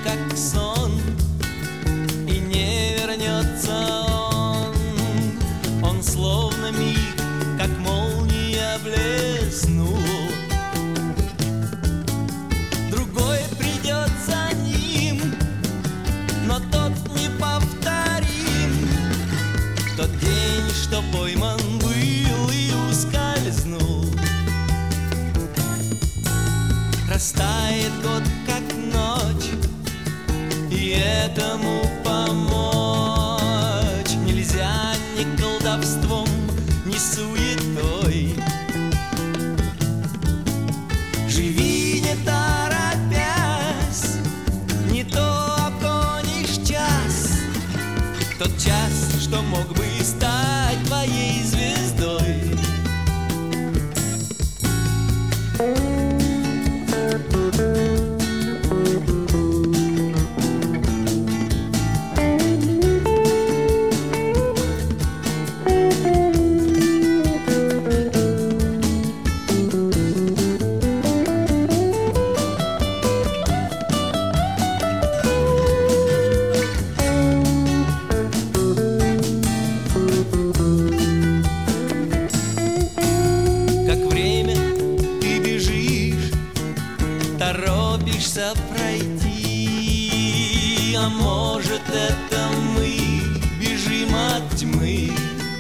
как сон, и не вернется он. Он словно миг, как молния, блеснул. Другой придет за ним, но тот неповторим. Тот день, что пойман был и ускользнул. Растает год, как ночь, и этому помочь нельзя ни колдовством, ни суетой. Живи не торопясь, не то обгонишь час. Тот час, что мог бы стать твоей звездой. Торопишься пройти, а может, это мы бежим от тьмы.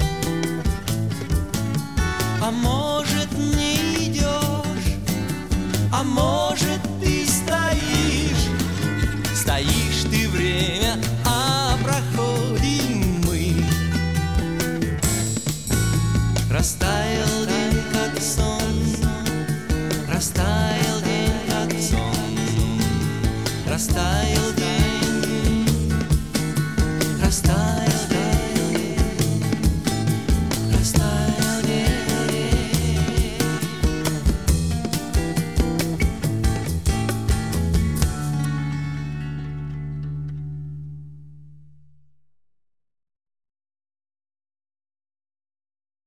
А может, не идешь, а может, ты стоишь. Стоишь ты, время, а проходим мы. Растает